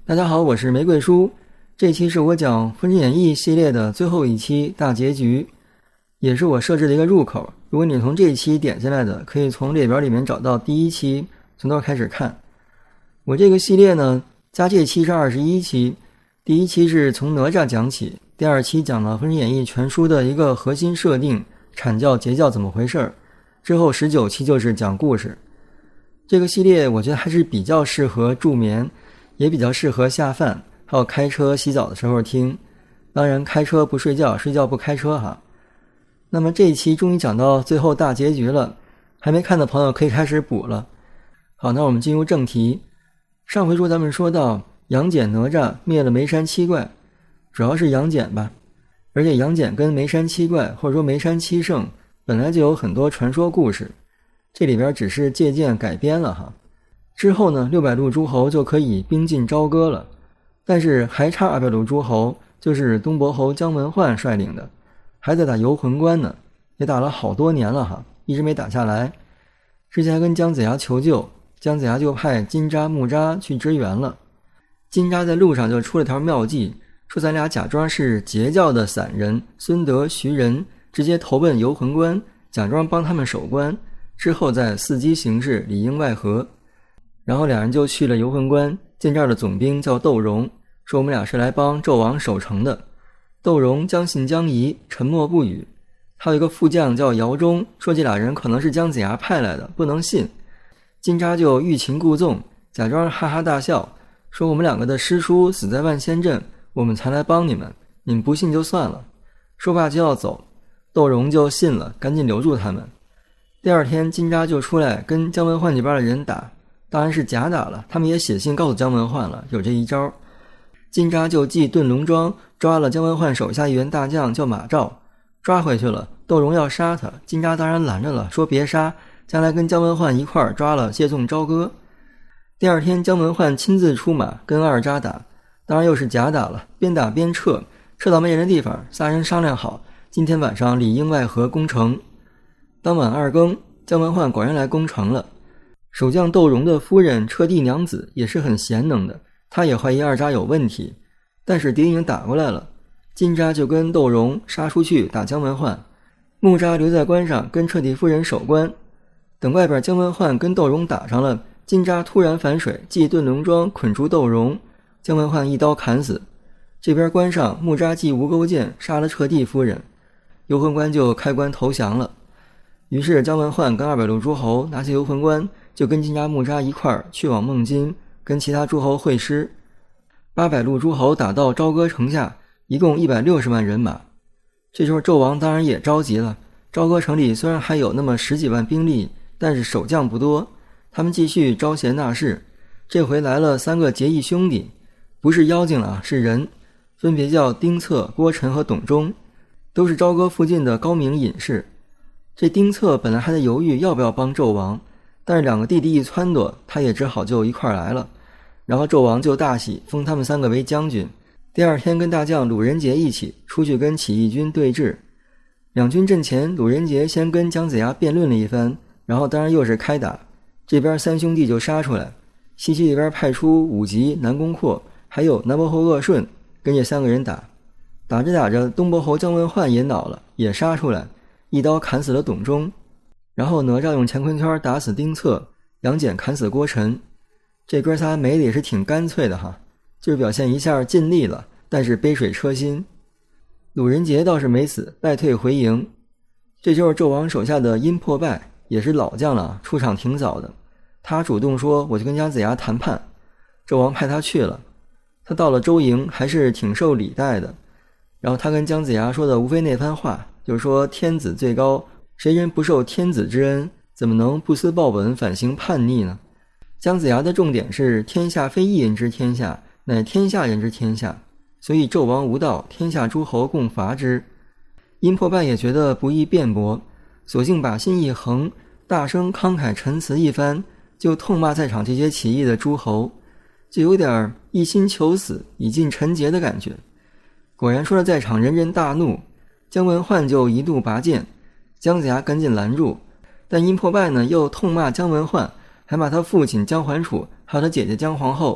大家好，我是玫瑰叔。这期是我讲《封神演义》系列的最后一期大结局，也是我设置的一个入口。如果你从这一期点进来的，可以从列表里面找到第一期，从头开始看。我这个系列呢，加这期是21期，第一期是从哪吒讲起，第二期讲了《封神演义》全书的一个核心设定，阐教截教怎么回事，之后19期就是讲故事。这个系列我觉得还是比较适合助眠，也比较适合下饭，还有开车洗澡的时候听。当然开车不睡觉，睡觉不开车哈。那么这一期终于讲到最后大结局了，还没看的朋友可以开始补了。好，那我们进入正题。上回咱们说到杨戬哪吒灭了眉山七怪，主要是杨戬吧，而且杨戬跟眉山七怪或者说眉山七圣本来就有很多传说故事，这里边只是借鉴改编了哈。之后呢，600路诸侯就可以兵进朝歌了，但是还差200路诸侯，就是东伯侯姜文焕率领的，还在打游魂关呢，也打了好多年了哈，一直没打下来。之前还跟姜子牙求救，姜子牙就派金吒、木吒去支援了。金吒在路上就出了条妙计，说咱俩假装是截教的散人孙德、徐仁，直接投奔游魂关，假装帮他们守关，之后再伺机行事，里应外合。然后两人就去了游魂关，见这儿的总兵叫窦融，说我们俩是来帮纣王守城的。窦融将信将疑，沉默不语。还有一个副将叫姚忠，说这俩人可能是姜子牙派来的，不能信。金吒就欲擒故纵，假装哈哈大笑，说我们两个的师叔死在万仙阵，我们才来帮你们，你们不信就算了。说罢就要走，窦融就信了，赶紧留住他们。第二天金吒就出来跟姜文焕这边的人打，当然是假打了，他们也写信告诉姜文焕了，有这一招。金吒就继遁龙庄抓了姜文焕手下一员大将叫马赵，抓回去了，窦融要杀他，金吒当然拦着了，说别杀，将来跟姜文焕一块儿抓了谢纵朝歌。第二天姜文焕亲自出马跟二吒打，当然又是假打了，边打边撤，撤到没人的地方，仨人商量好今天晚上里应外合攻城。当晚2更，姜文焕果然来攻城了。守将窦融的夫人车弟娘子也是很贤能的，她也怀疑二吒有问题，但是敌营打过来了，金吒就跟窦融杀出去打姜文焕，木吒留在关上跟彻底夫人守关。等外边姜文焕跟窦融打上了，金吒突然反水，继遁龙庄捆住窦融，姜文焕一刀砍死。这边关上木吒继无钩剑杀了彻帝夫人，游魂关就开关投降了。于是姜文焕跟200路诸侯拿下游魂关，就跟金吒、木吒一块儿去往孟津，跟其他诸侯会师。800路诸侯打到朝歌城下，一共160万人马。这时候纣王当然也着急了，朝歌城里虽然还有那么10几万兵力，但是守将不多，他们继续招贤纳士。这回来了3个结义兄弟，不是妖精了，是人，分别叫丁策、郭陈和董忠，都是朝歌附近的高明隐士。这丁策本来还在犹豫要不要帮纣王，但是2个弟弟一撺掇，他也只好就一块来了。然后纣王就大喜，封他们3个为将军。第二天跟大将鲁仁杰一起出去跟起义军对峙。两军阵前，鲁仁杰先跟姜子牙辩论了一番，然后当然又是开打。这边3兄弟就杀出来，西岐这边派出武吉、南宫阔还有南伯侯鄂顺跟这3个人打。打着打着，东伯侯姜文焕也恼了，也杀出来，一刀砍死了董忠。然后哪吒用乾坤圈打死丁策，杨戬砍死郭陈。这哥仨没的也是挺干脆的哈，就是表现一下尽力了，但是杯水车薪。鲁仁杰倒是没死，败退回营。这就是纣王手下的殷破败，也是老将了，出场挺早的。他主动说我就跟姜子牙谈判，纣王派他去了。他到了周营还是挺受礼待的，然后他跟姜子牙说的无非那番话，就是说天子最高，谁人不受天子之恩，怎么能不思报本反行叛逆呢？姜子牙的重点是天下非一人之天下，乃天下人之天下，所以纣王无道，天下诸侯共伐之。殷破败也觉得不易辩驳，索性把心一横，大声慷慨陈词一番，就痛骂在场这些起义的诸侯，就有点一心求死以尽臣节的感觉。果然说了在场人人大怒，姜文焕就一度拔剑，姜子牙赶紧拦住，但殷破败呢又痛骂姜文焕，还骂他父亲姜桓楚还有他姐姐姜皇后，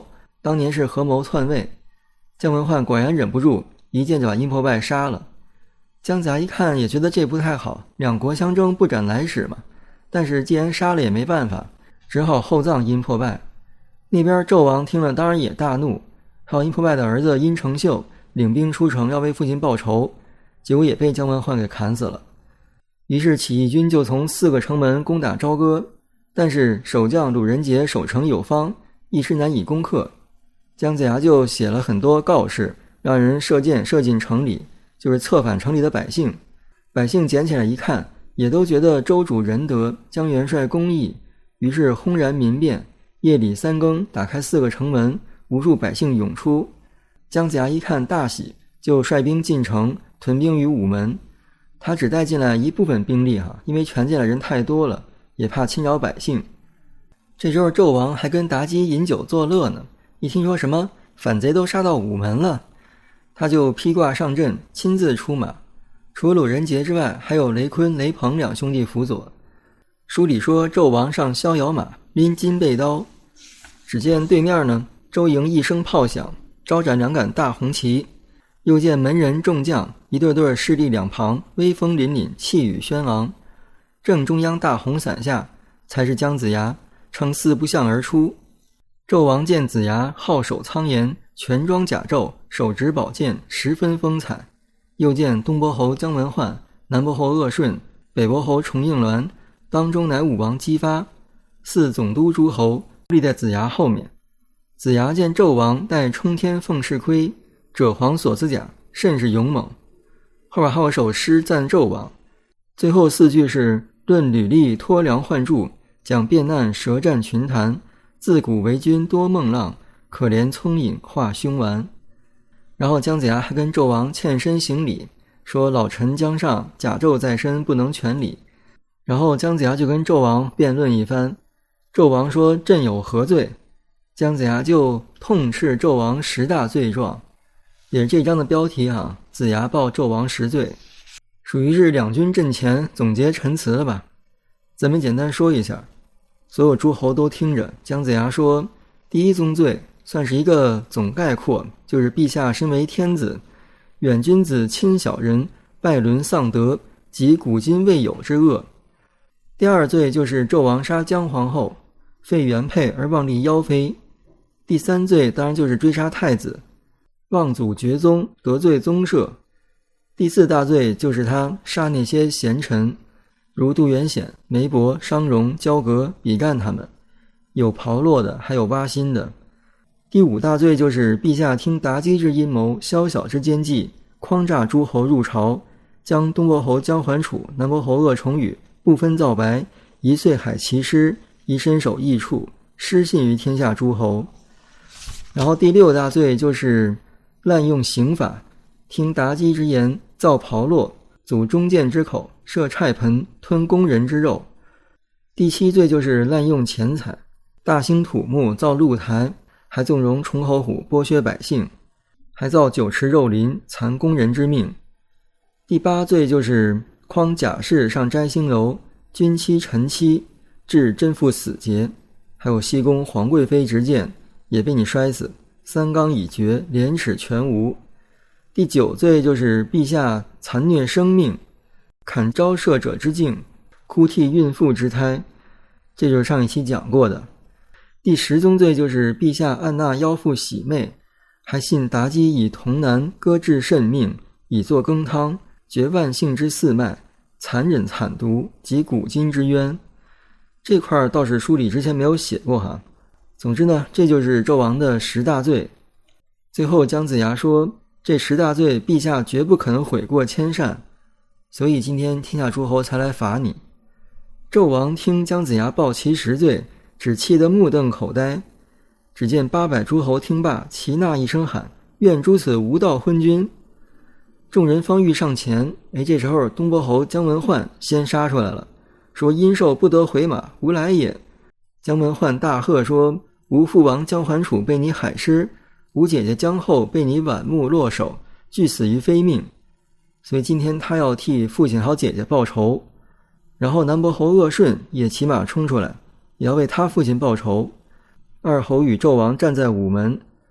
当年是合谋篡位。姜文焕果然忍不住，一剑就把殷破败杀了。姜子牙一看也觉得这不太好，两国相争不斩来使嘛。但是既然杀了也没办法，只好厚葬殷破败。那边纣王听了当然也大怒，还有殷破败的儿子殷承秀领兵出城要为父亲报仇，结果也被姜文焕给砍死了。于是起义军就从4个城门攻打朝歌，但是守将鲁仁杰守城有方，一时难以攻克。姜子牙就写了很多告示，让人射箭射进城里，就是策反城里的百姓。百姓捡起来一看，也都觉得周主仁德，姜元帅公义，于是轰然民变。夜里3更打开4个城门，无数百姓涌出。姜子牙一看大喜，就率兵进城，屯兵于午门。他只带进来一部分兵力因为全进来人太多了，也怕侵扰百姓。这时候纣王还跟妲己饮酒作乐呢，一听说什么反贼都杀到午门了，他就披挂上阵，亲自出马。除了鲁仁杰之外，还有雷坤、雷鹏2兄弟辅佐。书里说纣王上逍遥马，拎金背刀。只见对面呢，周营一声炮响，招展2杆大红旗，又见门人众将一对对势力两旁，威风凛凛，气宇轩昂。正中央大红伞下才是姜子牙，乘4步象而出。纣王见子牙好手苍颜，全装甲胄，手执宝剑，十分风采。又见东伯侯姜文焕，南伯侯鄂顺，北伯侯重应鸾，当中乃武王姬发，4总督诸侯立在子牙后面。子牙见纣王戴冲天凤饰盔，赭黄锁子甲，甚是勇猛。后边还有首诗赞纣王，最后4句是论履历脱梁换柱，讲变难舌战群谈，自古为君多梦浪，可怜聪颖化凶顽。然后姜子牙还跟纣王欠身行礼，说老臣将上，甲胄在身，不能全礼。然后姜子牙就跟纣王辩论一番，纣王说朕有何罪？姜子牙就痛斥纣王10大罪状，也是这章的标题子牙报纣王10罪，属于是两军阵前总结陈词了吧。咱们简单说一下，所有诸侯都听着。姜子牙说，第一宗罪算是一个总概括，就是陛下身为天子，远君子亲小人，拜伦丧德，及古今未有之恶。第二罪就是纣王杀姜皇后，废原配而妄立妖妃。第三罪当然就是追杀太子，妄祖绝宗，得罪宗社。第4大罪就是他杀那些贤臣，如杜元显、梅伯、商容、焦革、比干他们，有炮烙的，还有挖心的。第5大罪就是陛下听妲己之阴谋，宵小之奸计，诓诈诸侯入朝，将东伯侯姜桓楚、南伯侯鄂重宇不分皂白，一岁海其尸，一身首异处，失信于天下诸侯。然后第6大罪就是滥用刑法，听妲己之言，造炮烙，阻中箭之口，设菜盆，吞工人之肉。第7罪就是滥用钱财，大兴土木，造露台，还纵容崇侯虎剥削百姓，还造酒池肉林，残工人之命。第8罪就是诓贾氏上摘星楼，君妻臣妻，致真父死节，还有西宫皇贵妃执剑，也被你摔死，3纲已绝，廉耻全无。第9罪就是陛下残虐生命，砍招射者之颈，哭涕孕妇之胎，这就是上一期讲过的。第10宗罪就是陛下按纳妖妇喜妹，还信妲己以童男割治甚命，以作羹汤，绝万姓之四脉，残忍惨毒，及古今之冤。这块倒是书里之前没有写过总之呢，这就是纣王的10大罪。最后姜子牙说，这10大罪陛下绝不可能悔过迁善，所以今天天下诸侯才来罚你。纣王听姜子牙报其10罪，只气得目瞪口呆。只见800诸侯听罢，齐呐一声喊，愿诛此无道昏君。众人方欲上前，这时候东伯侯姜文焕先杀出来了，说殷寿不得回马，无来也。姜文焕大喝说，吾父王姜桓楚被你海尸，吾姐姐姜后被你剜目落手，俱死于非命。所以今天他要替父亲好姐姐报仇。然后南伯侯鄂顺也骑马冲出来，也要为他父亲报仇。2侯与纣王站在午门，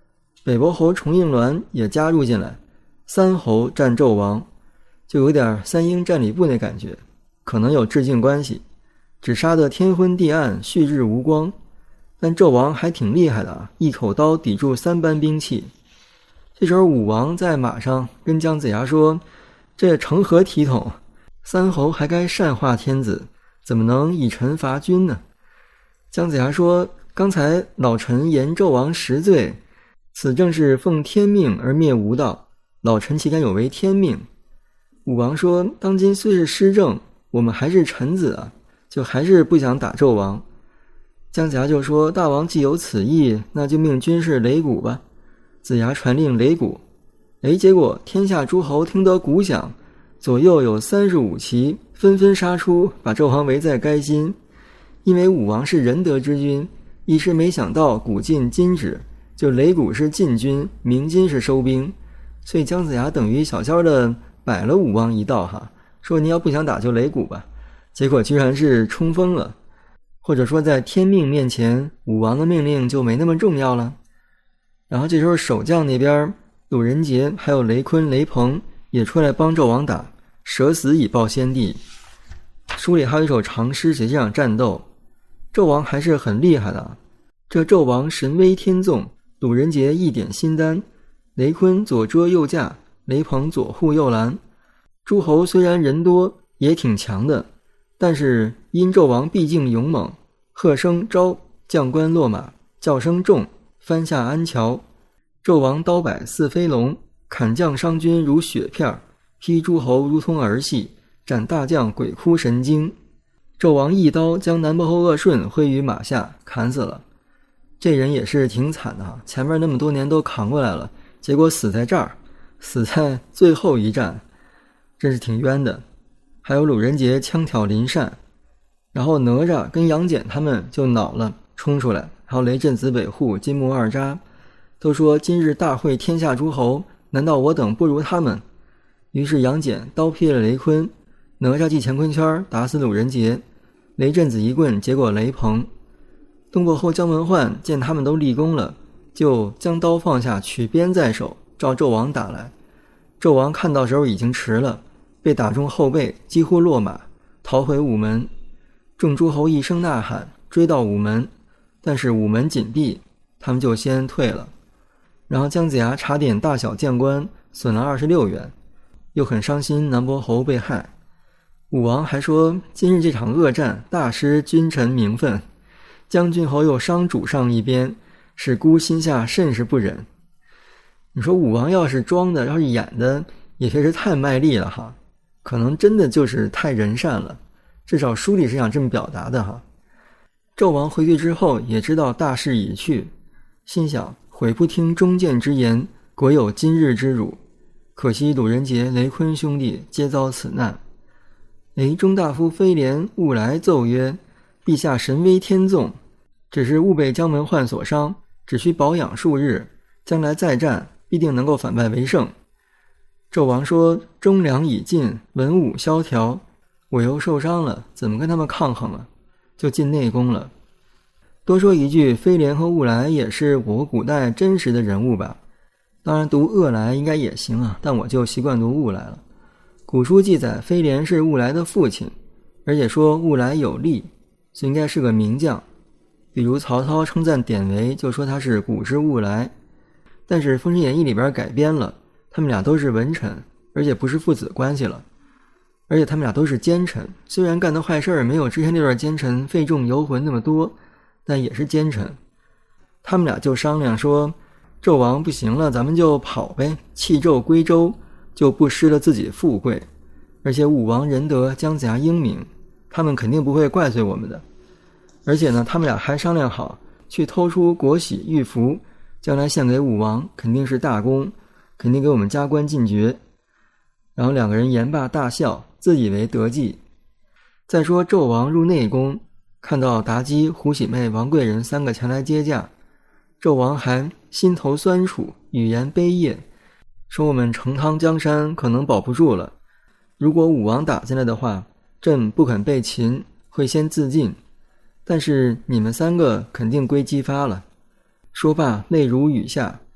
北伯侯重应鸾也加入进来，3侯战纣王，就有点三英战吕布那感觉，可能有致敬关系，只杀得天昏地暗，旭日无光。但纣王还挺厉害的啊，一口刀抵住3般兵器。这时候武王在马上跟姜子牙说，这成何体统，3侯还该善化天子，怎么能以臣伐君呢？姜子牙说，刚才老臣言纣王实罪，此正是奉天命而灭吾道，老臣岂敢有违天命。武王说，当今虽是施政，我们还是臣子啊，就还是不想打纣王。姜子牙就说，大王既有此意，那就命军士擂鼓吧。子牙传令擂鼓，结果天下诸侯听得鼓响，左右有35骑纷纷杀出，把纣王围在垓心。因为武王是仁德之君，一时没想到鼓进金止，就擂鼓是进军，鸣金是收兵，所以姜子牙等于小小的摆了武王一道哈，说你要不想打就擂鼓吧，结果居然是冲锋了。或者说在天命面前，武王的命令就没那么重要了。然后这时候守将那边鲁仁杰还有雷坤、雷鹏也出来帮纣王打，舍死以报先帝。书里还有一首长诗写这场战斗，纣王还是很厉害的。这纣王神威天纵，鲁仁杰一点心丹，雷坤左遮右架，雷鹏左护右拦。诸侯虽然人多也挺强的，但是因纣王毕竟勇猛，喝声招，将官落马，叫声重，翻下安桥。纣王刀摆似飞龙，砍将伤军如雪片，劈诸侯如同儿戏，斩大将鬼哭神惊。纣王一刀将南伯侯鄂顺挥于马下，砍死了。这人也是挺惨的，前面那么多年都扛过来了，结果死在这儿，死在最后一战，真是挺冤的。还有鲁仁杰枪挑林善，然后哪吒跟杨戬他们就恼了，冲出来，还有雷震子北户、金木二扎，都说今日大会天下诸侯，难道我等不如他们？于是杨戬刀劈了雷坤，哪吒系乾坤圈打死鲁仁杰，雷震子一棍结果雷鹏。东伯侯姜文焕见他们都立功了，就将刀放下，取鞭在手，照纣王打来。纣王看到时候已经迟了，被打中后背，几乎落马，逃回午门。众诸侯一声呐喊，追到午门，但是午门紧闭，他们就先退了。然后姜子牙查点大小将官，损了26员，又很伤心南伯侯被害。武王还说，今日这场恶战大失君臣名分，将军侯又伤主上一边，使孤心下甚是不忍。你说武王要是装的，要是演的，也确实太卖力了哈，可能真的就是太人善了，至少书里是想这么表达的哈。纣王回去之后也知道大势已去，心想悔不听忠谏之言，果有今日之辱，可惜鲁仁杰、雷坤兄弟皆遭此难。中大夫飞廉勿来奏曰，陛下神威天纵，只是误被姜文焕所伤，只需保养数日，将来再战必定能够反败为胜。纣王说，忠良已尽，文武萧条，我又受伤了，怎么跟他们抗衡啊？就进内宫了。多说一句，飞廉和兀来也是我国古代真实的人物吧，当然读恶来应该也行啊，但我就习惯读兀来了。古书记载飞廉是兀来的父亲，而且说兀来有力，所以应该是个名将。比如曹操称赞典韦，就说他是古之兀来。但是《封神演义》里边改编了，他们俩都是文臣，而且不是父子关系了，而且他们俩都是奸臣，虽然干的坏事没有之前那段奸臣费仲游魂那么多，但也是奸臣。他们俩就商量说，纣王不行了，咱们就跑呗，弃纣归周，就不失了自己富贵，而且武王仁德，姜子牙英明，他们肯定不会怪罪我们的。而且呢，他们俩还商量好去偷出国玺玉符，将来献给武王，肯定是大功，肯定给我们加官进爵。然后两个人言罢大笑，自以为得计。再说纣王入内宫，看到妲己、胡喜妹、王贵人3个前来接驾，纣王还心头酸楚，语言悲咽，说我们成汤江山可能保不住了，如果武王打进来的话，朕不肯被擒，会先自尽，但是你们3个肯定归姬发了。说罢泪如雨下，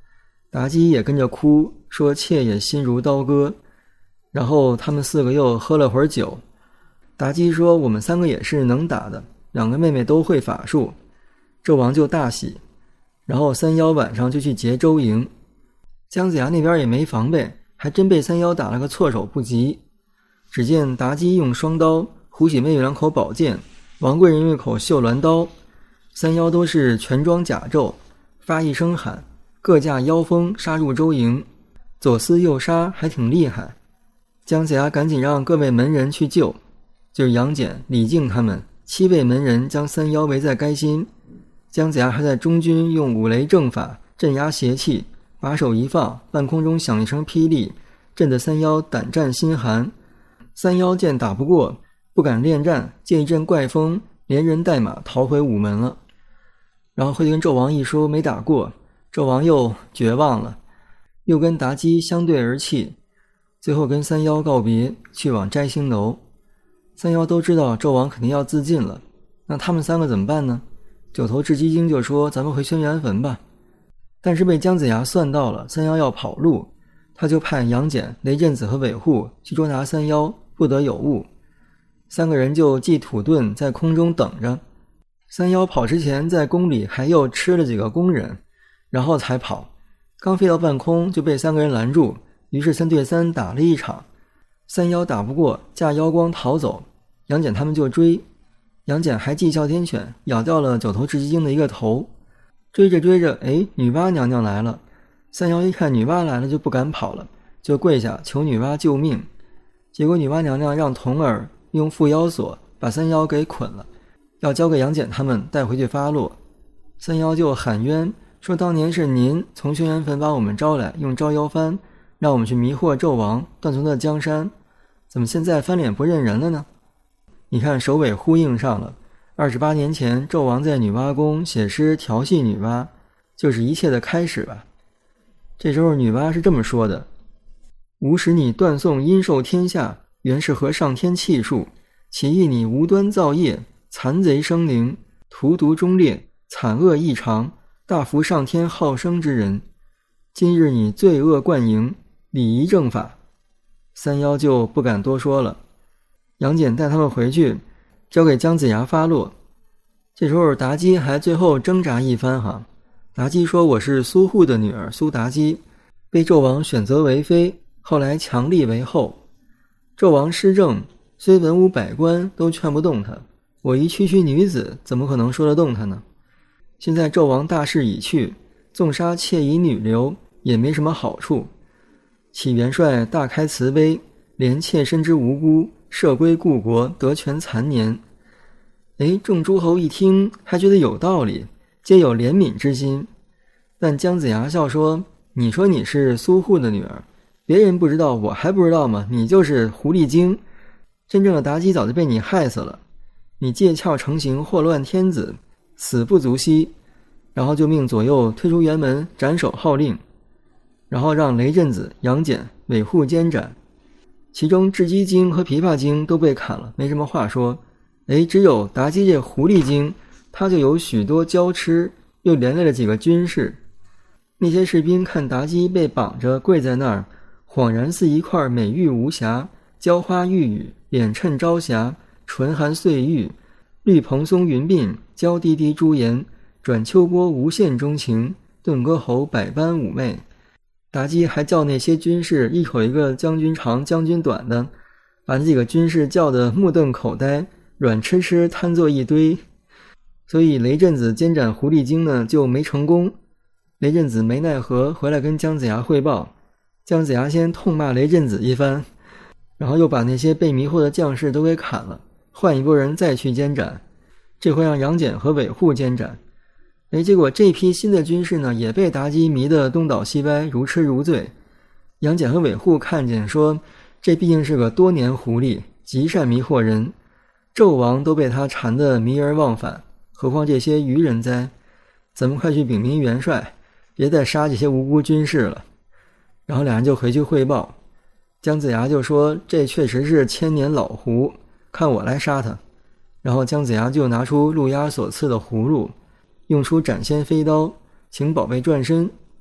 妲己也跟着哭，说妾也心如刀割。然后他们4个又喝了会儿酒。妲己说我们3个也是能打的，2个妹妹都会法术。纣王就大喜，然后三妖晚上就去劫周营。姜子牙那边也没防备，还真被三妖打了个措手不及。只见妲己用双刀，胡喜妹有2口宝剑，王贵人有1口绣鸾刀，三妖都是全装甲胄，发一声喊，各驾妖风杀入周营，左撕右杀，还挺厉害。姜子牙赶紧让各位门人去救，就是杨戬、李靖他们7位门人将三妖围在垓心。姜子牙还在中军用五雷正法镇压邪气，把手一放，半空中响一声霹雳，震得三妖胆战心寒。三妖见打不过，不敢恋战，借一阵怪风，连人带马逃回午门了。然后会跟纣王一说没打过，纣王又绝望了，又跟妲己相对而泣，最后跟三妖告别，去往摘星楼。三妖都知道纣王肯定要自尽了，那他们3个怎么办呢？九头雉鸡精就说咱们回轩辕坟吧。但是被姜子牙算到了三妖要跑路，他就派杨戬、雷震子和韦护去捉拿三妖，不得有误。3个人就系土遁在空中等着。三妖跑之前在宫里还又吃了几个工人，然后才跑。刚飞到半空就被3个人拦住，于是3对3打了一场。三妖打不过，驾妖光逃走，杨戬他们就追。杨戬还系哮天犬，咬掉了九头雉鸡精的一个头。追着追着，女娲娘娘来了。三妖一看女娲来了就不敢跑了，就跪下求女娲救命。结果女娲娘娘让童儿用缚妖索把三妖给捆了，要交给杨戬他们带回去发落。三妖就喊冤，说当年是您从轩辕坟把我们招来，用招妖幡让我们去迷惑纣王，断存了江山，怎么现在翻脸不认人了呢？你看首尾呼应上了。28年前纣王在女娲宫写诗调戏女娲，就是一切的开始吧。这时候女娲是这么说的：吾使你断送阴寿天下，原是合上天气数，岂意你无端造业，残贼生灵，荼毒忠烈，惨恶异常，大服上天好生之人。今日你罪恶贯盈，礼仪正法。三妖就不敢多说了。杨戬带他们回去，交给姜子牙发落。这时候妲己还最后挣扎一番哈。妲己说我是苏护的女儿苏妲己，被纣王选择为妃，后来强立为后。纣王施政，虽文武百官都劝不动他，我一区区女子怎么可能说得动他呢？现在纣王大势已去，纵杀妾以女流也没什么好处。启元帅大开慈悲，怜妾身之无辜，赦归故国，得权残年。众诸侯一听还觉得有道理，皆有怜悯之心。但姜子牙笑说，你说你是苏护的女儿，别人不知道我还不知道吗？你就是狐狸精，真正的妲己早就被你害死了，你借窍成形，祸乱天子，死不足惜。然后就命左右推出辕门，斩首号令，然后让雷震子、杨戬、韦护监斩。其中雉鸡精和琵琶精都被砍了，没什么话说。只有妲己这狐狸精，她就有许多娇痴，又连累了几个军士。那些士兵看妲己被绑着跪在那儿，恍然似一块美玉无瑕，娇花玉宇，脸衬朝霞，唇含碎玉，绿蓬松云鬓，娇滴滴朱颜，转秋波无限钟情，顿歌喉百般妩媚。妲己还叫那些军士一口一个将军长将军短的，把那几个军士叫得目瞪口呆，软吃吃瘫坐一堆。所以雷震子监斩狐狸精呢就没成功。雷震子没奈何回来跟姜子牙汇报，姜子牙先痛骂雷震子一番，然后又把那些被迷惑的将士都给砍了，换一拨人再去监斩。这回让杨戬和韦护监斩。结果这批新的军士呢也被妲己迷得东倒西歪，如痴如醉。杨戬和韦护看见说，这毕竟是个多年狐狸，极善迷惑人，纣王都被他缠得迷而忘返，何况这些愚人哉？咱们快去禀明元帅，别再杀这些无辜军士了。然后两人就回去汇报。姜子牙就说，这确实是千年老狐，看我来杀他。然后姜子牙就拿出陆压所赐的葫芦，用出斩仙飞刀，请宝贝转身。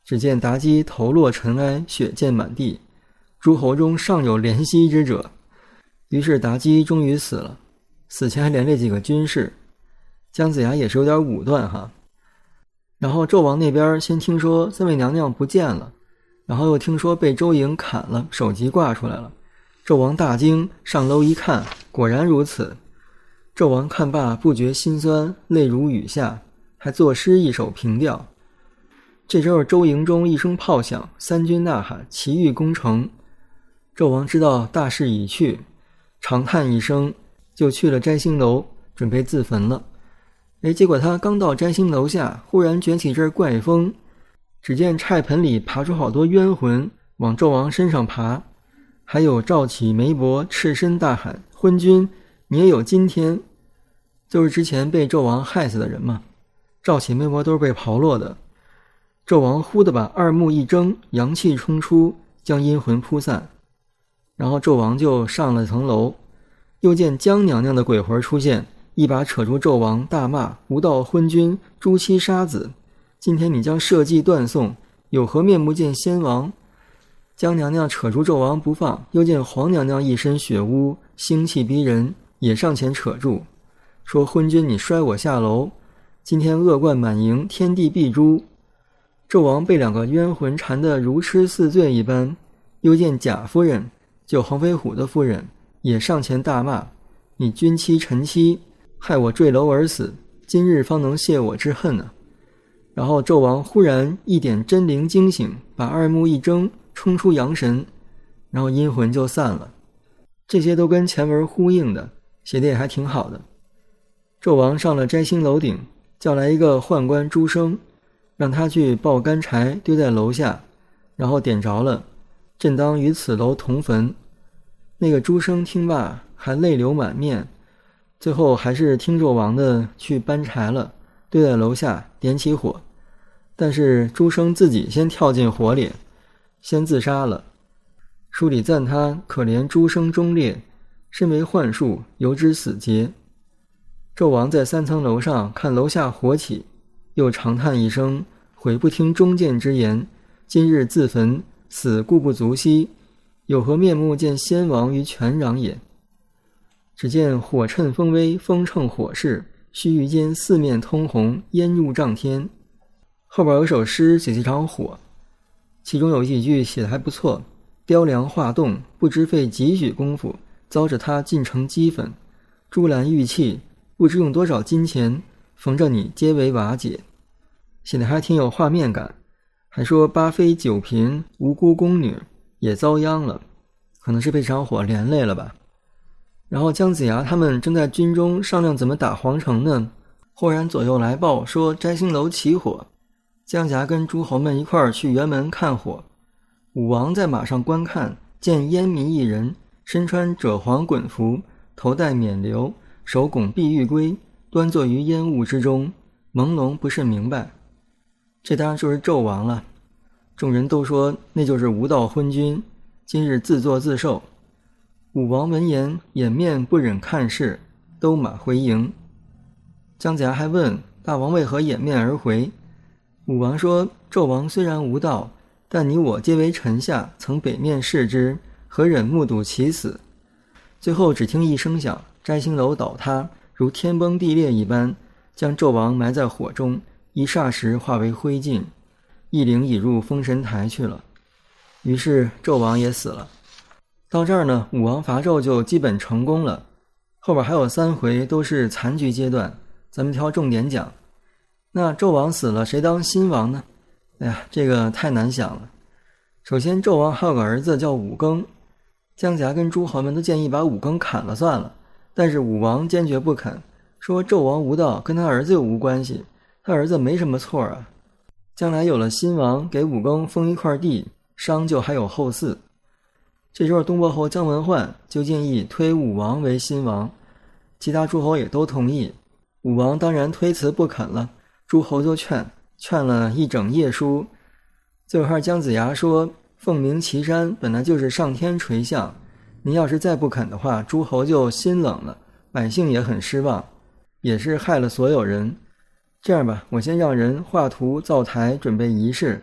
只见妲己头落尘埃，血溅满地，诸侯中尚有怜惜之者。于是妲己终于死了，死前还连累几个军士。姜子牙也是有点武断哈。然后纣王那边先听说三位娘娘不见了，然后又听说被周莹砍了，首级挂出来了。纣王大惊，上楼一看，果然如此。纣王看罢，不觉心酸，泪如雨下，还作诗一首凭吊。这时候周营中一声炮响，三军呐喊，齐豫攻城。纣王知道大势已去，长叹一声，就去了摘星楼，准备自焚了。结果他刚到摘星楼下，忽然卷起阵怪风，只见菜盆里爬出好多冤魂，往纣王身上爬。还有赵启、梅伯赤身大喊：昏君，你也有今天！就是之前被纣王害死的人嘛。赵启、梅伯都是被刨落的。纣王忽地把二目一睁，阳气冲出，将阴魂扑散。然后纣王就上了层楼，又见姜娘娘的鬼魂出现，一把扯住纣王，大骂：无道昏君，诛妻杀子！今天你将社稷断送，有何面目见先王？姜娘娘扯住纣王不放，又见黄娘娘一身血污，腥气逼人，也上前扯住，说：昏君，你摔我下楼，今天恶贯满盈，天地必诛！纣王被两个冤魂缠得如痴似醉一般。又见贾夫人，就黄飞虎的夫人，也上前大骂：你君妻臣妻，害我坠楼而死，今日方能泄我之恨啊！然后纣王忽然一点真灵惊醒，把二目一睁，冲出阳神，然后阴魂就散了。这些都跟前文呼应的，写的也还挺好的。纣王上了摘星楼顶，叫来一个宦官朱生，让他去抱干柴丢在楼下，然后点着了，朕当与此楼同坟。那个朱生听罢还泪流满面，最后还是听纣王的去搬柴了，堆在楼下点起火。但是朱生自己先跳进火里，先自杀了。书里赞他可怜诸生忠烈，身为幻术，犹知死节。纣王在3层楼上看楼下火起，又长叹一声，悔不听忠谏之言，今日自焚，死固不足惜，有何面目见先王于泉壤也？只见火趁风威，风乘火势，须臾间四面通红，烟入丈天。后边有首诗写这场火，其中有几句写得还不错：雕梁画栋，不知费几许功夫，遭着他尽成齑粉；珠兰玉器，不知用多少金钱，缝着你皆为瓦解。写得还挺有画面感，还说八妃九嫔无辜宫女也遭殃了，可能是被这场火连累了吧。然后姜子牙他们正在军中商量怎么打皇城呢，忽然左右来报说摘星楼起火。姜子牙跟诸侯们一块儿去辕门看火，武王在马上观看，见烟迷一人，身穿赭黄衮服，头戴冕旒，手拱碧玉圭，端坐于烟雾之中，朦胧不甚明白。这当然就是纣王了。众人都说那就是无道昏君，今日自作自受。武王闻言，掩面不忍看视，兜马回营。姜子牙还问大王为何掩面而回。武王说：纣王虽然无道，但你我皆为臣下，曾北面视之，何忍目睹其死？最后只听一声响，摘星楼倒塌，如天崩地裂一般，将纣王埋在火中，一霎时化为灰烬，一灵已入封神台去了。于是纣王也死了。到这儿呢，武王伐纣就基本成功了，后边还有3回都是残局阶段，咱们挑重点讲。那纣王死了，谁当新王呢？哎呀，这个太难想了。首先纣王还有个儿子叫武庚，姜子牙跟诸侯们都建议把武庚砍了算了，但是武王坚决不肯，说纣王无道，跟他儿子又无关系，他儿子没什么错啊。将来有了新王，给武庚封一块地，商就还有后嗣。这时候东伯侯姜文焕就建议推武王为新王，其他诸侯也都同意。武王当然推辞不肯了，诸侯就劝了一整夜书。最后姜子牙说，凤鸣岐山本来就是上天垂象，您要是再不肯的话，诸侯就心冷了，百姓也很失望，也是害了所有人。这样吧，我先让人画图造台，准备仪式，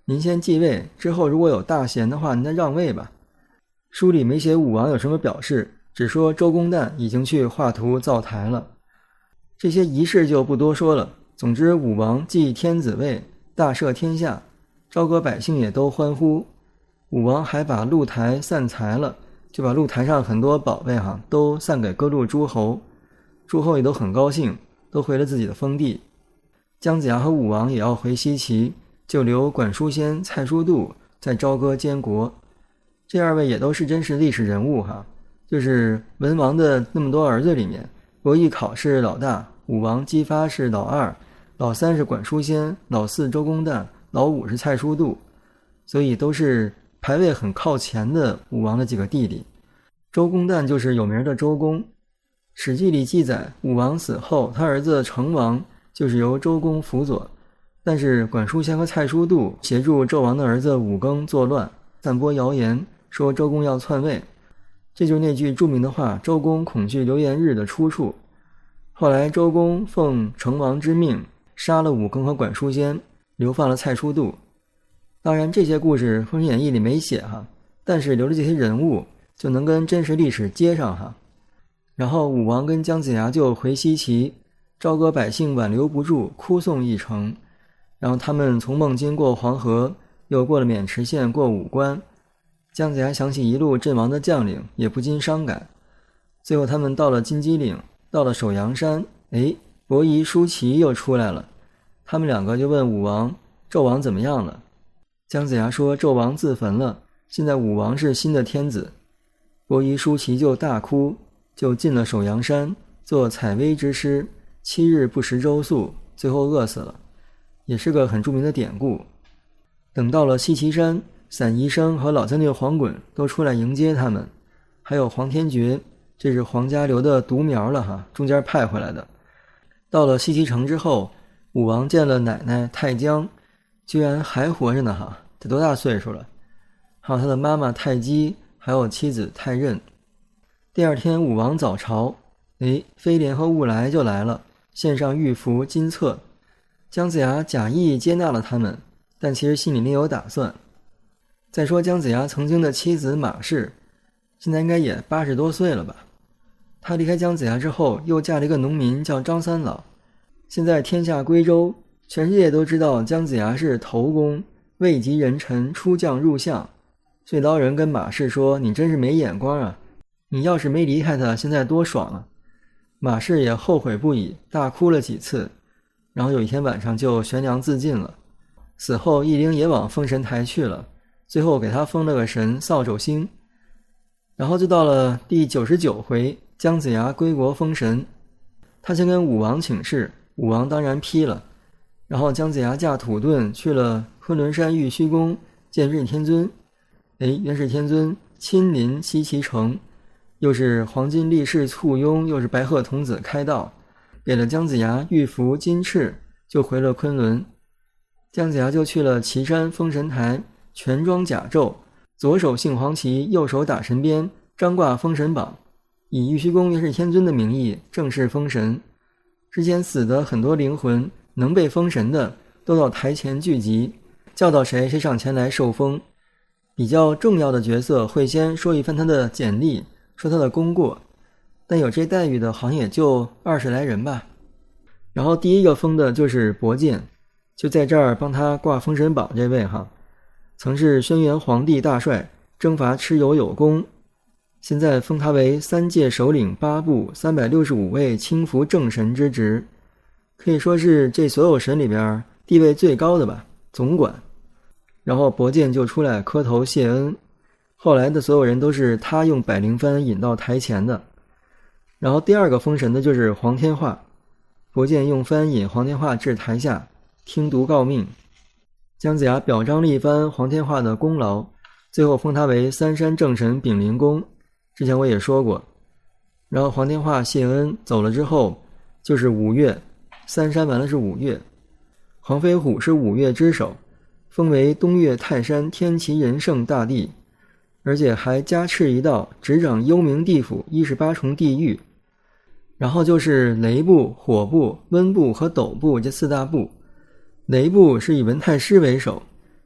您先继位，之后如果有大贤的话，您再让位吧。书里没写武王有什么表示，只说周公旦已经去画图造台了。这些仪式就不多说了。总之，武王继天子位，大赦天下，朝歌百姓也都欢呼。武王还把露台散财了，就把露台上很多宝贝都散给各路诸侯，诸侯也都很高兴，都回了自己的封地。姜子牙和武王也要回西岐，就留管叔先、蔡叔度在朝歌监国。这二位也都是真实历史人物就是文王的那么多儿子里面，伯邑考是老大，武王姬发是老二，老三是管叔先，老四周公旦，老五是蔡叔度，所以都是排位很靠前的武王的几个弟弟。周公旦就是有名的周公，史记里记载武王死后，他儿子成王就是由周公辅佐，但是管叔先和蔡叔度协助纣王的儿子武庚作乱，散播谣言说周公要篡位，这就是那句著名的话，周公恐惧流言日的出处。后来周公奉成王之命杀了武庚和管叔先，流放了蔡叔度。当然这些故事《封神演义》里没写但是留了这些人物就能跟真实历史接上然后武王跟姜子牙就回西岐，朝歌百姓挽留不住，哭送一程。然后他们从孟津过黄河，又过了渑池县，过武关。姜子牙想起一路阵亡的将领，也不禁伤感。最后他们到了金鸡岭，到了首阳山，伯夷、叔齐又出来了。他们两个就问武王，纣王怎么样了？姜子牙说，纣王自焚了，现在武王是新的天子。伯夷、叔齐就大哭，就进了首阳山，做采薇之师，7日不食粥粟，最后饿死了，也是个很著名的典故。等到了西岐山，散宜生和老将军黄衮都出来迎接他们，还有黄天觉，这是皇家留的独苗了中间派回来的。到了西岐城之后，武王见了奶奶太姜，居然还活着呢这多大岁数了？还有他的妈妈太姬，还有妻子太任。第二天武王早朝，飞廉和兀来就来了，献上玉符金册。姜子牙假意接纳了他们，但其实心里另有打算。再说姜子牙曾经的妻子马氏，现在应该也80多岁了吧。他离开姜子牙之后，又嫁了一个农民叫张三老。现在天下归周，全世界都知道姜子牙是头功，位极人臣，出将入相。所以老人跟马氏说，你真是没眼光你要是没离开他，现在多爽马氏也后悔不已，大哭了几次。然后有一天晚上就悬梁自尽了。死后一灵也往封神台去了，最后给他封了个神扫帚星。然后就到了第99回，姜子牙归国封神。他先跟武王请示，武王当然批了。然后姜子牙驾土遁去了昆仑山玉虚宫见任天尊。元始天尊亲临西岐城，又是黄金力士簇拥，又是白鹤童子开道，给了姜子牙玉符金翅，就回了昆仑。姜子牙就去了岐山封神台，全装甲胄，左手杏黄旗，右手打神鞭，张挂封神榜，以玉虚宫元始天尊的名义正式封神。之前死的很多灵魂能被封神的都到台前聚集，叫到谁谁上前来受封。比较重要的角色会先说一番他的简历，说他的功过，但有这待遇的好像也就20来人吧。然后第一个封的就是伯建，就在这儿帮他挂封神榜这位曾是轩辕皇帝大帅，征伐蚩尤有功，现在封他为3界首领8部365位轻服正神之职，可以说是这所有神里边地位最高的吧，总管。然后伯建就出来磕头谢恩，后来的所有人都是他用百灵幡引到台前的。然后第二个封神的就是黄天化，伯建用幡引黄天化至台下听读诰命。姜子牙表彰了一番黄天化的功劳，最后封他为3山正神丙灵公，之前我也说过。然后黄天化谢恩走了之后，就是5月，3山完了是5月。黄飞虎是5月之首，封为东岳泰山天齐仁圣大帝，而且还加敕一道，执掌幽冥地府18重地狱。然后就是雷部、火部、温部和斗部这4大部。雷部是以文太师为首，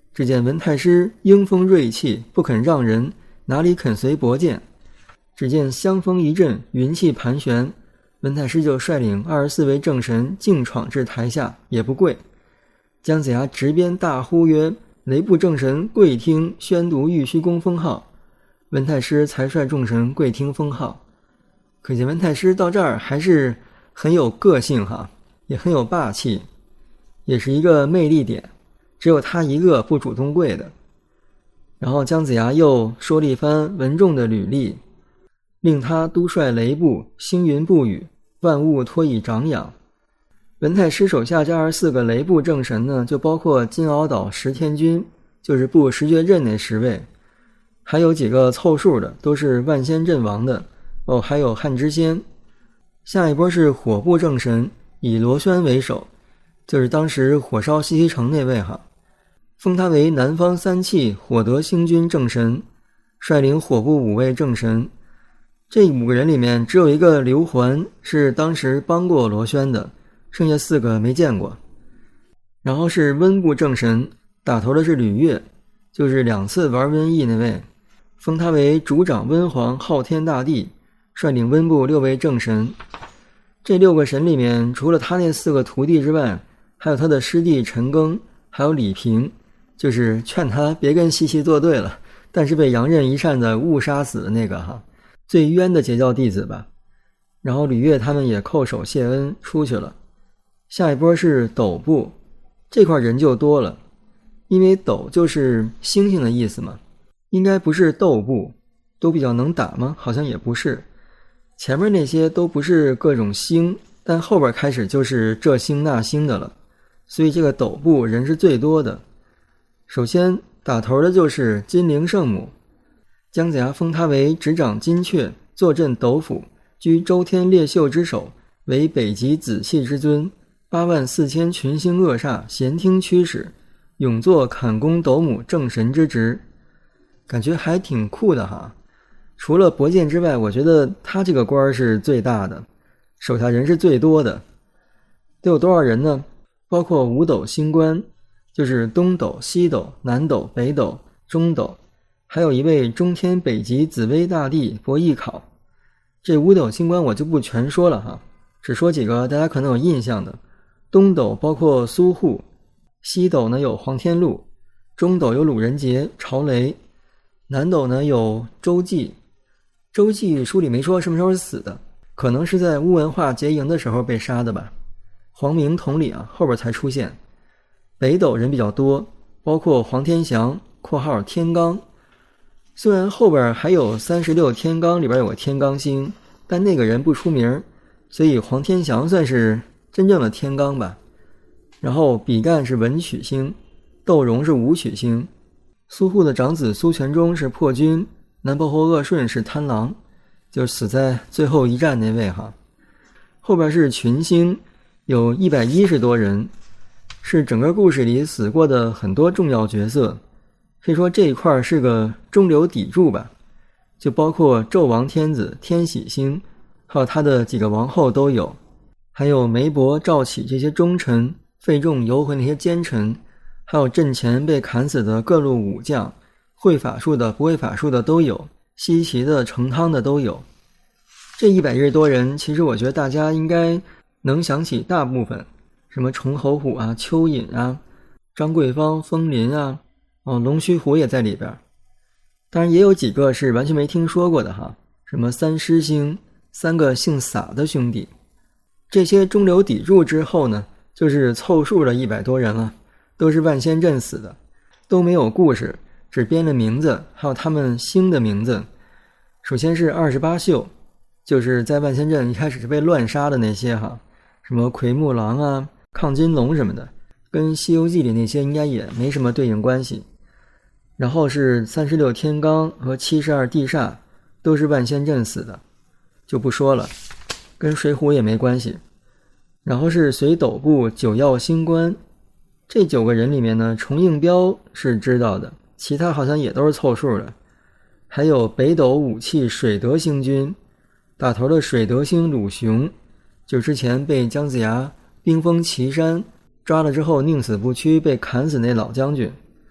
只见文太师英风锐气，不肯让人，哪里肯随薄剑。只见香风一阵，云气盘旋，文太师就率领24位正神径闯至台下，也不跪。姜子牙执鞭大呼曰：雷部正神跪听，宣读玉虚宫封号。文太师才率众神跪听封号。可见文太师到这儿还是很有个性哈，也很有霸气，也是一个魅力点，只有他一个不主动跪的。然后姜子牙又说了一番文重的履历，令他督率雷部，星云不语，万物托以长养。文太师手下这24个雷部正神呢，就包括金鳌岛10天君，就是布石绝阵那10位，还有几个凑数的，都是万仙阵王的哦，还有汉之仙。下一波是火部正神，以罗轩为首，就是当时火烧西溪城那位哈，封他为南方三气火德星君正神，率领火部5位正神。这5个人里面只有一个刘环是当时帮过罗轩的，剩下4个没见过。然后是温部正神，打头的是吕岳，就是2次玩瘟疫那位，封他为主掌温皇昊天大帝，率领温部6位正神。这6个神里面，除了他那4个徒弟之外，还有他的师弟陈庚，还有李平，就是劝他别跟西岐作对了，但是被杨任一扇子误杀死的那个哈，最冤的截教弟子吧。然后吕岳他们也叩首谢恩出去了。下一波是斗部，这块人就多了，因为斗就是星星的意思嘛，应该不是斗部，都比较能打吗？好像也不是。前面那些都不是各种星，但后边开始就是这星那星的了，所以这个斗部人是最多的。首先打头的就是金陵圣母，姜子牙封他为执掌金阙，坐镇斗府，居周天列宿之首，为北极紫气之尊，84000群星恶煞闲听驱使，永坐坎宫斗母正神之职。感觉还挺酷的哈。除了伯剑之外，我觉得他这个官是最大的，手下人是最多的。都有多少人呢？包括5斗星官，就是东斗、西斗、南斗、北斗、中斗，还有一位中天北极紫薇大帝伯邑考。这5斗星官我就不全说了哈，只说几个大家可能有印象的。东斗包括苏护，西斗呢有黄天禄，中斗有鲁仁杰、朝雷，南斗呢有周忌。周忌书里没说什么时候死的，可能是在乌文化结营的时候被杀的吧。黄明同理啊，后边才出现。北斗人比较多，包括黄天祥（括号天罡）。虽然后边还有36天罡里边有个天罡星，但那个人不出名，所以黄天祥算是真正的天罡吧。然后比干是文曲星，窦融是武曲星，苏护的长子苏全忠是破军，南伯侯鄂顺是贪狼，就死在最后一战那位哈。后边是群星，有110多人，是整个故事里死过的很多重要角色，可以说这一块是个中流砥柱吧。就包括纣王天子天喜星，还有他的几个王后都有，还有梅伯、赵启这些忠臣，费仲、游魂那些奸臣，还有阵前被砍死的各路武将，会法术的不会法术的都有，西岐的成汤的都有。这110多人，其实我觉得大家应该能想起大部分，什么崇侯虎啊、蚯蚓啊、张桂芳、风林啊，龙须虎也在里边。当然也有几个是完全没听说过的哈，什么三师星，3个姓撒的兄弟。这些中流砥柱之后呢，就是凑数的100多人了，都是万仙阵死的，都没有故事，只编了名字，还有他们星的名字。首先是28宿，就是在万仙阵一开始是被乱杀的那些哈，什么奎木狼啊、亢金龙什么的，跟西游记里那些应该也没什么对应关系。然后是36天罡和72地煞，都是万仙阵死的，就不说了，跟水浒也没关系。然后是随斗部9曜星官，这9个人里面呢，重应标是知道的，其他好像也都是凑数的。还有北斗武器水德星君，打头的水德星鲁雄，就之前被姜子牙冰封岐山抓了之后宁死不屈被砍死那老将军。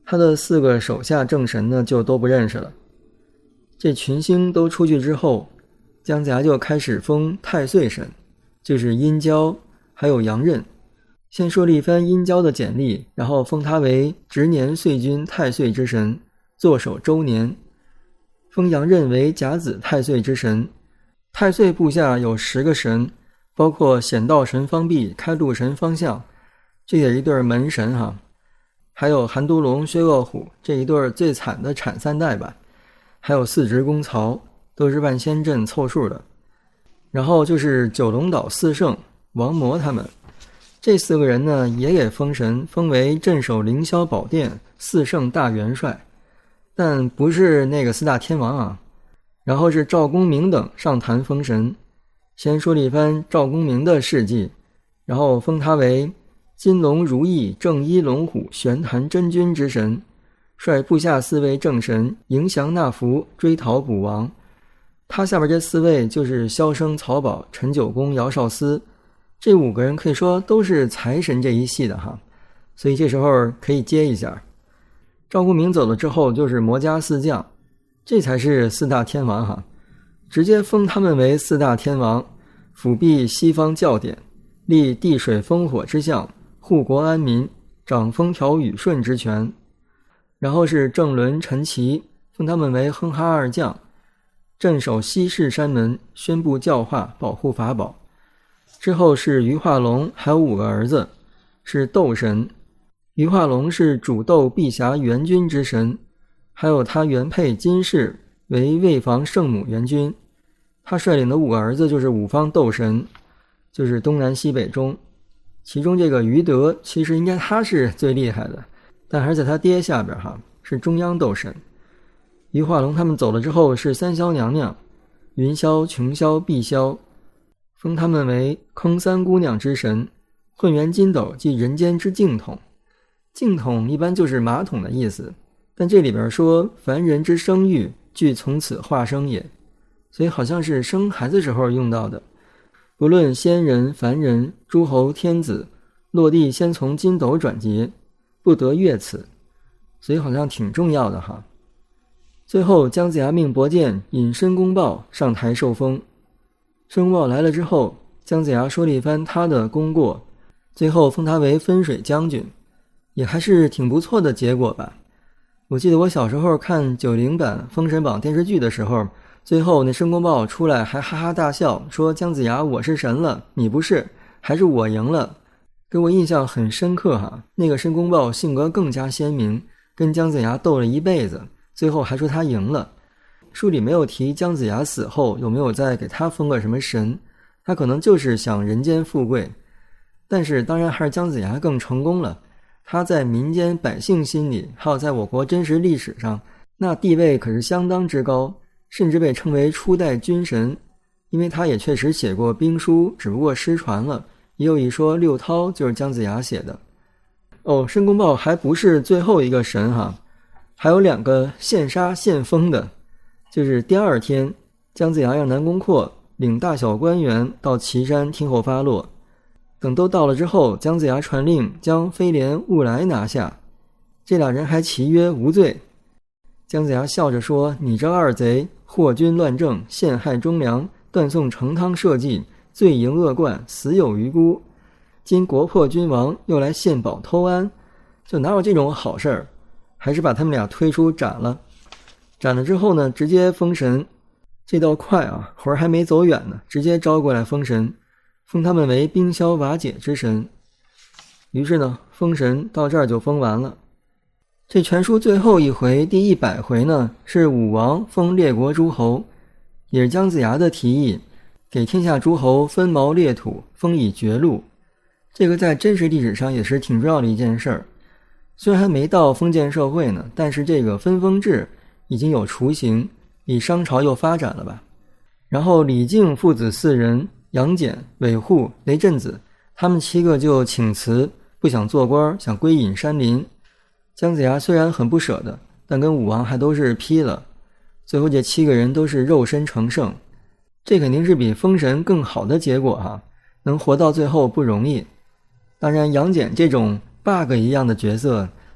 他的4个手下正神呢就都不认识了。这群星都出去之后，姜子牙就开始封太岁神，就是殷郊还有杨任。先说了一番殷郊的简历，然后封他为值年岁君太岁之神，坐守周年。封杨任为甲子太岁之神。太岁部下有10个神，包括显道神方弼、开路神方向，这也是一对门神哈。还有韩都龙、薛恶虎，这一对最惨的产3代吧。还有4职公曹，都是万仙阵凑数的。然后就是九龙岛4圣王魔他们，这4个人呢也给封神，封为镇守凌霄宝殿4圣大元帅，但不是那个4大天王啊。然后是赵公明等上坛封神，先说了一番赵公明的事迹，然后封他为金龙如意正一龙虎玄坛真君之神，率部下4位正神迎降纳福追讨捕王。他下边这4位就是萧生、曹宝、陈九公、姚少司，这5个人可以说都是财神这一系的哈，所以这时候可以接一下。赵公明走了之后就是魔家4将，这才是4大天王哈，直接封他们为4大天王，辅弼西方教典，立地水风火之象，护国安民，掌风调雨顺之权。然后是郑伦、陈奇，封他们为哼哈2将，镇守西市山门，宣布教化，保护法宝。之后是于化龙，还有5个儿子，是斗神。于化龙是主斗碧霞元君之神，还有他原配金氏为魏防圣母元君。他率领的5个儿子就是5方斗神，就是东南西北中。其中这个于德其实应该他是最厉害的，但还是在他爹下边哈，是中央斗神。于化龙他们走了之后是3霄娘娘，云霄、琼霄、碧霄，封他们为坑3姑娘之神，混元金斗即人间之净统。净统一般就是马桶的意思，但这里边说凡人之生育俱从此化生也，所以好像是生孩子时候用到的。不论仙人、凡人、诸侯、天子，落地先从金斗转节，不得越此，所以好像挺重要的哈。最后姜子牙命伯建引申公豹上台受封。申公豹来了之后，姜子牙说了一番他的功过，最后封他为分水将军，也还是挺不错的结果吧。我记得我小时候看90版封神榜电视剧的时候，最后那申公豹出来还哈哈大笑，说姜子牙我是神了，你不是，还是我赢了，给我印象很深刻哈。那个申公豹性格更加鲜明，跟姜子牙斗了一辈子，最后还说他赢了。书里没有提姜子牙死后有没有再给他封个什么神，他可能就是想人间富贵，但是当然还是姜子牙更成功了。他在民间百姓心里，还有在我国真实历史上，那地位可是相当之高，甚至被称为初代军神。因为他也确实写过兵书，只不过失传了，也有一说六韬就是姜子牙写的。申公豹还不是最后一个神哈，还有2个现杀现封的。就是第2天，姜子牙让南宫阔领大小官员到岐山听候发落，等都到了之后，姜子牙传令将飞廉、兀来拿下，这2人还其约无罪。姜子牙笑着说，你这2贼祸军乱政，陷害忠良，断送成汤社稷，罪盈恶贯，死有余辜，今国破君亡，又来献宝偷安，就哪有这种好事儿，还是把他们俩推出斩了。斩了之后呢，直接封神，这倒快啊，活儿还没走远呢，直接招过来封神，封他们为冰消瓦解之神。于是呢，封神到这儿就封完了。这全书最后一回第100回呢，是武王封列国诸侯，也是姜子牙的提议，给天下诸侯分毛裂土，封以爵禄。这个在真实历史上也是挺重要的一件事儿。虽然还没到封建社会呢，但是这个分封制已经有雏形，比商朝又发展了吧。然后李靖父子4人，杨戬、韦护、雷震子，他们7个就请辞，不想做官，想归隐山林。姜子牙虽然很不舍得，但跟武王还都是批了。最后这7个人都是肉身成圣，这肯定是比封神更好的结果哈，能活到最后不容易。当然杨戬这种 bug 一样的角色，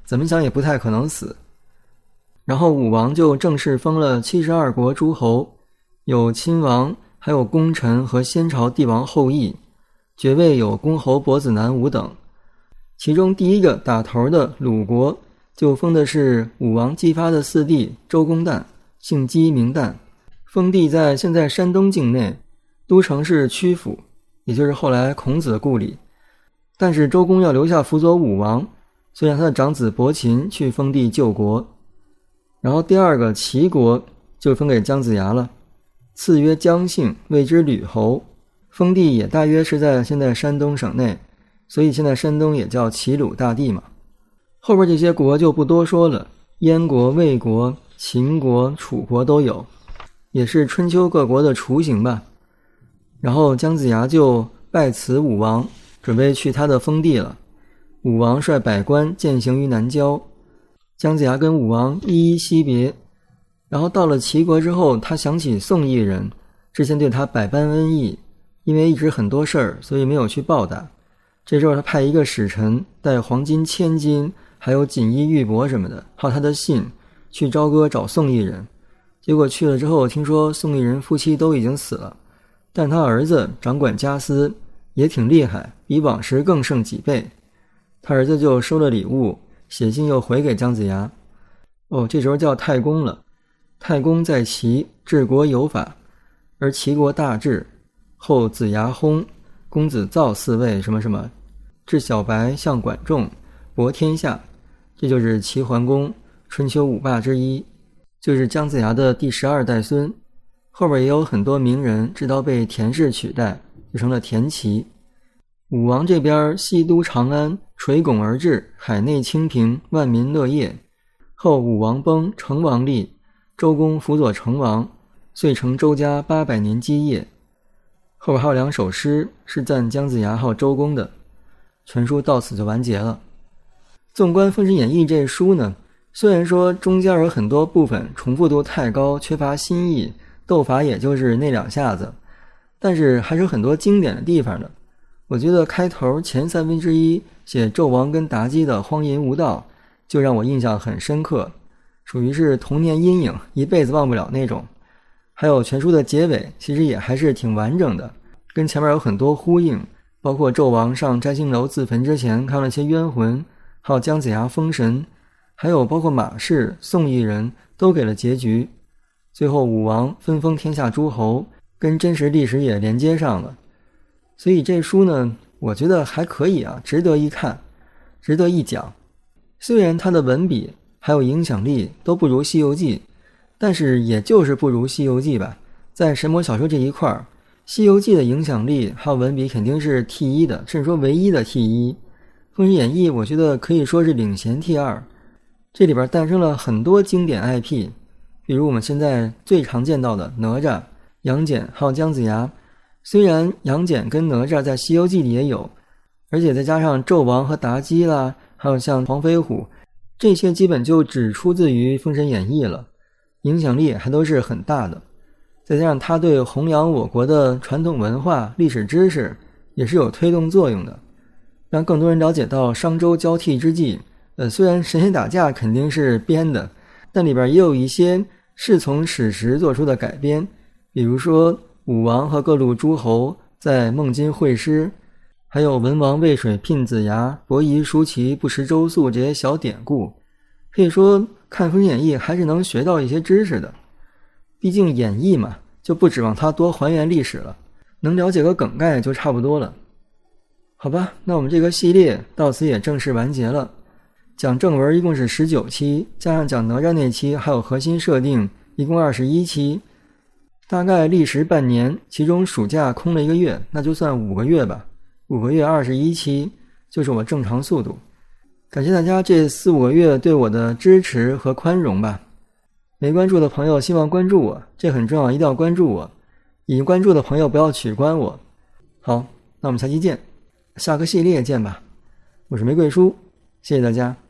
怎么想也不太可能死。然后武王就正式封了72国诸侯，有亲王，还有功臣和先朝帝王后裔，爵位有公侯伯子男5等。其中第一个打头的鲁国就封的是武王姬发的4弟周公旦，姓姬名旦，封地在现在山东境内，都城是曲阜，也就是后来孔子的故里。但是周公要留下辅佐武王，所以让他的长子伯禽去封地救国。然后第二个齐国就分给姜子牙了，赐曰姜姓，谓之吕侯，封地也大约是在现在山东省内，所以现在山东也叫齐鲁大地嘛。后边这些国就不多说了，燕国、魏国、秦国、楚国都有，也是春秋各国的雏形吧。然后姜子牙就拜辞武王，准备去他的封地了。武王率百官践行于南郊，姜子牙跟武王一一惜别。然后到了齐国之后，他想起宋义人之前对他百般恩义，因为一直很多事儿，所以没有去报答。这时候他派一个使臣带黄金1000斤，还有锦衣玉帛什么的，还有他的信，去朝歌找宋义人。结果去了之后，听说宋义人夫妻都已经死了，但他儿子掌管家私，也挺厉害，比往时更胜几倍。他儿子就收了礼物，写信又回给姜子牙。这时候叫太公了。太公在齐，治国有法，而齐国大治，后子牙薨，公子造嗣位什么什么，治小白，向管仲，博天下。这就是齐桓公，春秋5霸之一，就是姜子牙的第12代孙。后边也有很多名人，直到被田氏取代，就成了田齐。武王这边西都长安，垂拱而治，海内清平，万民乐业。后武王崩，成王立，周公辅佐成王，遂成周家800年基业。后边还有2首诗是赞姜子牙还有周公的，全书到此就完结了。纵观《封神演义》这书呢，虽然说中间有很多部分重复度太高，缺乏新意，斗法也就是那2下子，但是还是有很多经典的地方的。我觉得开头前1/3写纣王跟妲己的荒淫无道，就让我印象很深刻，属于是童年阴影，一辈子忘不了那种。还有全书的结尾其实也还是挺完整的，跟前面有很多呼应，包括纣王上摘星楼自焚之前看了些冤魂，还有姜子牙封神，还有包括马氏、宋义人都给了结局。最后武王分封天下诸侯，跟真实历史也连接上了。所以这书呢，我觉得还可以啊，值得一看，值得一讲。虽然它的文笔还有影响力都不如《西游记》，但是也就是不如《西游记》吧。在神魔小说这一块，《西游记》的影响力还有文笔肯定是 T1 的，甚至说唯一的 T1。《封神演义》我觉得可以说是领衔 T2。这里边诞生了很多经典 IP， 比如我们现在最常见到的哪吒、杨戬还有姜子牙。虽然杨戬跟哪吒在《西游记》里也有，而且再加上纣王和妲己啦，还有像黄飞虎，这些基本就只出自于《封神演义》了，影响力还都是很大的。再加上他对弘扬我国的传统文化、历史知识也是有推动作用的，让更多人了解到商周交替之际，虽然神仙打架肯定是编的，但里边也有一些是从史实做出的改编，比如说武王和各路诸侯在孟津会师，还有文王渭水聘子牙、伯夷叔齐不食周粟这些小典故。可以说看《封神演义》还是能学到一些知识的，毕竟演绎嘛，就不指望它多还原历史了，能了解个梗概就差不多了。好吧，那我们这个系列到此也正式完结了。讲正文一共是19期，加上讲哪吒那期还有核心设定，一共21期，大概历时半年，其中暑假空了1个月，那就算5个月吧。5个月21期，就是我正常速度。感谢大家这4-5个月对我的支持和宽容吧。没关注的朋友希望关注我，这很重要，一定要关注我。已经关注的朋友不要取关我。好，那我们下期见，下个系列见吧。我是玫瑰叔，谢谢大家。